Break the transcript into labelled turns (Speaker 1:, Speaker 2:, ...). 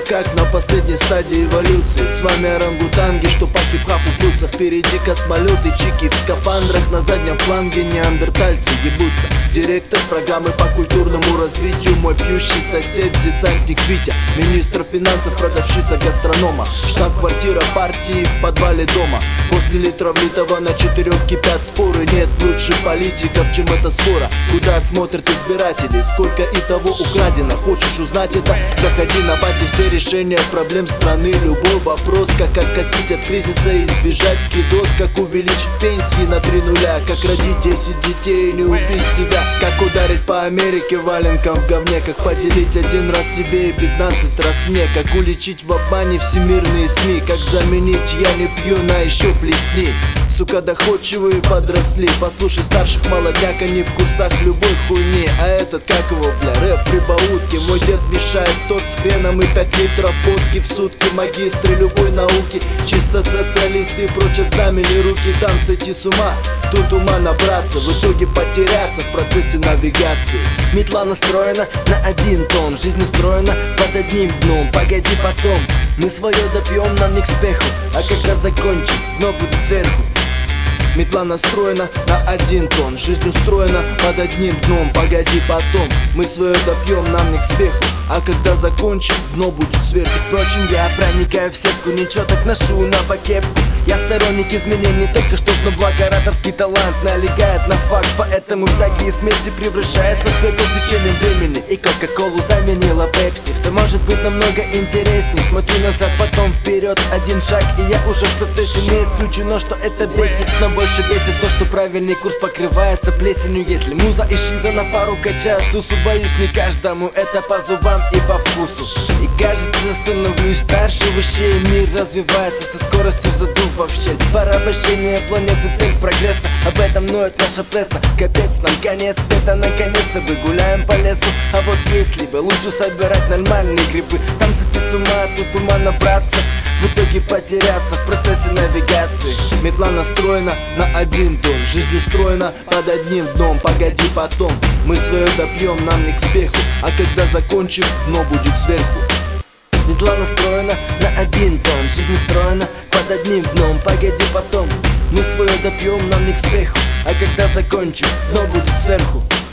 Speaker 1: как на последней стадии эволюции. С вами орангутанги, что по хип-хапу прутся. Впереди космолеты, чики в скафандрах. На заднем фланге неандертальцы ебутся. Директор программы по культурному развитию, мой пьющий сосед, десантник Витя. Министр финансов, продавщица гастронома. Штаб-квартира партии в подвале дома. После литра влитого на 4 кипят споры. Нет лучше политиков, чем эта свора. Куда смотрят избиратели, сколько и того украдено. Хочешь узнать это? Заходи на бате. Все решения проблем страны, любой вопрос. Как откосить от кризиса и избежать кидос. Как увеличить пенсии на 3 нуля. Как родить 10 детей или убить себя. Как ударить по Америке валенком в говне. Как поделить 1 раз тебе и 15 раз мне. Как уличить в обмане всемирные СМИ. Как заменить я не пью на еще плесни. Сука, доходчивые подросли. Послушай старших, молодняк, они в курсах любой хуйни. А этот, как его, бля, рэп прибаутки. Мой дед мешает тот с хреном и 5 литров водки в сутки. Магистры любой науки, чисто социалисты прочат знамени руки. Там сойти с ума, тут ума набраться. В итоге потеряться в процессе навигации.
Speaker 2: Метла настроена на 1 тон. Жизнь устроена под одним дном. Погоди потом, мы свое допьем, нам не к спеху. А когда закончим, дно будет сверху.
Speaker 1: Метла настроена на 1 тон. Жизнь устроена под одним дном. Погоди потом, мы свое допьем, нам не к спеху. А когда закончим, дно будет сверху.
Speaker 2: Впрочем, я проникаю в сетку, ничего так ношу на покепку. Я сторонник изменений, только чтоб на благо ораторский талант налегает на факт. Поэтому всякие смеси превращаются в пепел с течением времени. И кока-колу заменила пепси. Все может быть намного интересней. Смотрю назад, потом вперед, 1 шаг, и я уже в процессе. Не исключено, что это бесит, но больше бесит то, что правильный курс покрывается плесенью. Если муза и шиза на пару качают тусу, боюсь, не каждому это по зубам и по вкусу. И кажется, становлюсь старше, выше, и мир развивается со скоростью задува в щель. Порабощение планеты, цель прогресса, об этом ноет наша пресса. Капец, нам конец света, наконец-то мы гуляем по лесу. А вот если бы лучше собирать нормальные грибы. Там сойти с ума, тут ума набраться, в итоге потеряться в процессе навигации.
Speaker 1: Метла настроена на 1 тон. Жизнь устроена под одним дном. Погоди потом, мы свое допьем, нам не к спеху. А когда закончим, дно будет сверху.
Speaker 2: Метла настроена на 1 тон. Жизнь устроена под одним дном. Погоди потом, мы свое допьем, нам не к спеху. А когда закончим, дно будет сверху.